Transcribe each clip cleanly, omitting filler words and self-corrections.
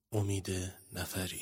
امید نفری.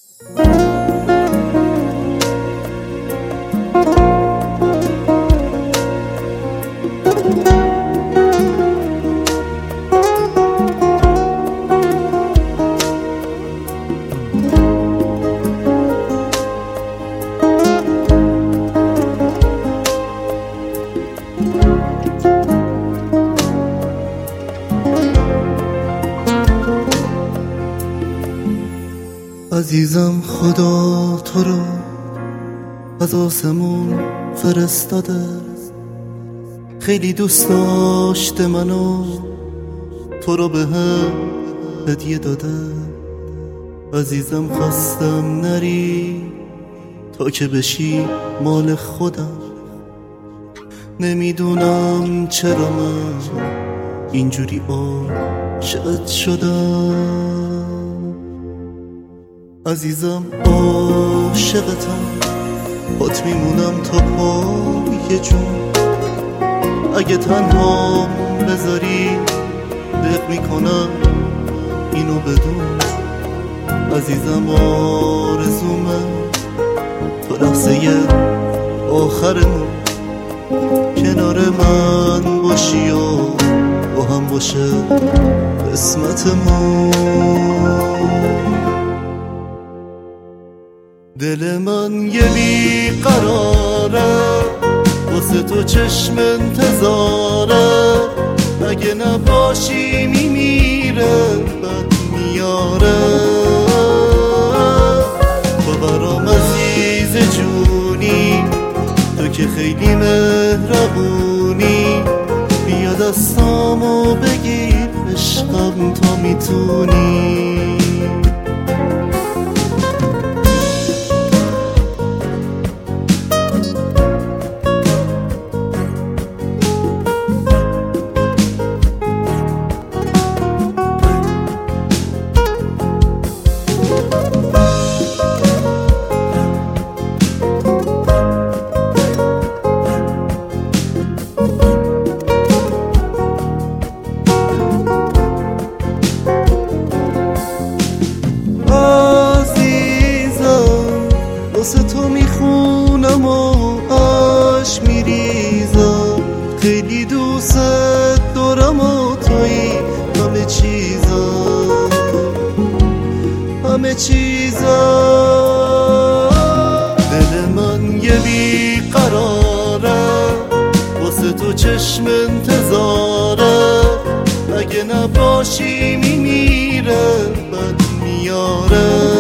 عزیزم خدا تو رو از آسمون فرستاده، خیلی دوست داشته منو، تو رو به هم هدیه داده. عزیزم خواستم نری تا که بشی مال خودم، نمیدونم چرا من اینجوری عاشقت شدم. عزیزم عاشقتم، بات میمونم تا پای جون، اگه تنها بذاری دق میکنم اینو بدون. عزیزم آرزومه تو لحظه آخرمون کنار من باشی و با هم باشه قسمتمون. دل من یه بیقراره، واسه تو چشم انتظاره، اگه نباشی میمیره بد میاره. تو برام عزیز جونی، تو که خیلی مهربونی، بیا دستامو بگیر عشقم تا میتونی. واسه تو میخونم و عشق میریزم، خیلی دوست دارم و توی همه چیزم، همه چیزم. دل من یه بیقراره، واسه تو چشم انتظاره، اگه نباشی میمیره بد میاره.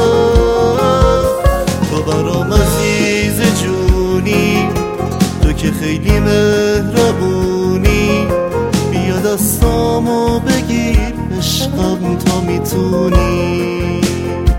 برام عزیز جونی، تو که خیلی مهربونی، بیا دستامو بگیر عشقم تا میتونی.